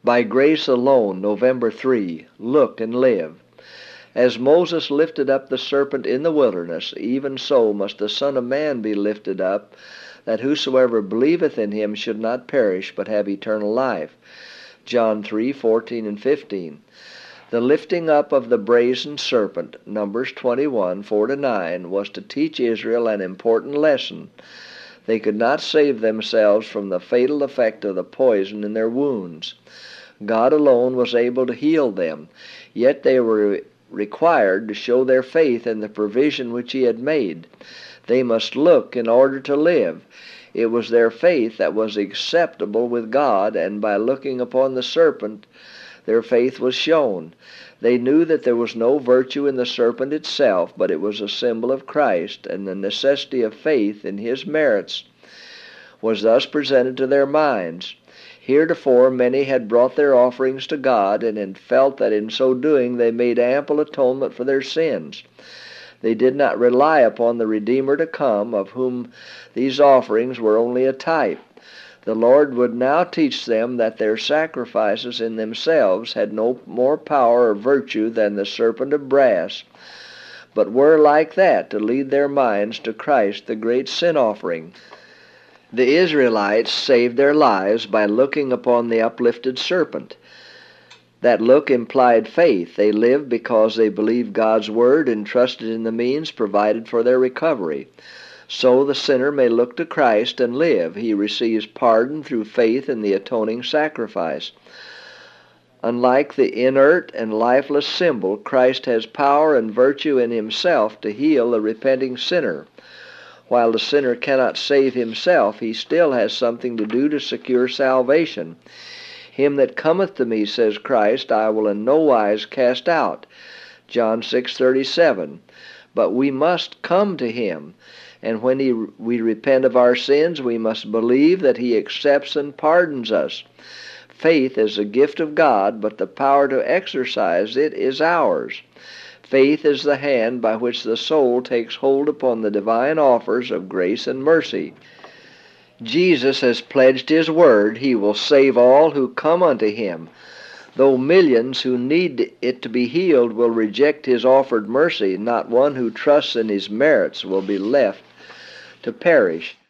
By grace alone, November 3, look and live. As Moses lifted up the serpent in the wilderness, even so must the Son of Man be lifted up, that whosoever believeth in him should not perish, but have eternal life. John 3:14 and 15. The lifting up of the brazen serpent, Numbers 21, 4-9, was to teach Israel an important lesson. They could not save themselves from the fatal effect of the poison in their wounds. God alone was able to heal them, yet they were required to show their faith in the provision which He had made. They must look in order to live. It was their faith that was acceptable with God, and by looking upon the serpent, their faith was shown. They knew that there was no virtue in the serpent itself, but it was a symbol of Christ, and the necessity of faith in His merits was thus presented to their minds. Heretofore many had brought their offerings to God, and had felt that in so doing they made ample atonement for their sins. They did not rely upon the Redeemer to come, of whom these offerings were only a type. The Lord would now teach them that their sacrifices in themselves had no more power or virtue than the serpent of brass, but were like that to lead their minds to Christ, the great sin offering. The Israelites saved their lives by looking upon the uplifted serpent. That look implied faith. They lived because they believed God's word and trusted in the means provided for their recovery. So the sinner may look to Christ and live. He receives pardon through faith in the atoning sacrifice. Unlike the inert and lifeless symbol, Christ has power and virtue in Himself to heal the repenting sinner. While the sinner cannot save himself, he still has something to do to secure salvation. Him that cometh to me, says Christ, I will in no wise cast out. John 6:37. But we must come to Him, and when we repent of our sins, we must believe that He accepts and pardons us. Faith is a gift of God, but the power to exercise it is ours. Faith is the hand by which the soul takes hold upon the divine offers of grace and mercy. Jesus has pledged His word He will save all who come unto Him. Though millions who need it to be healed will reject His offered mercy, not one who trusts in His merits will be left to perish.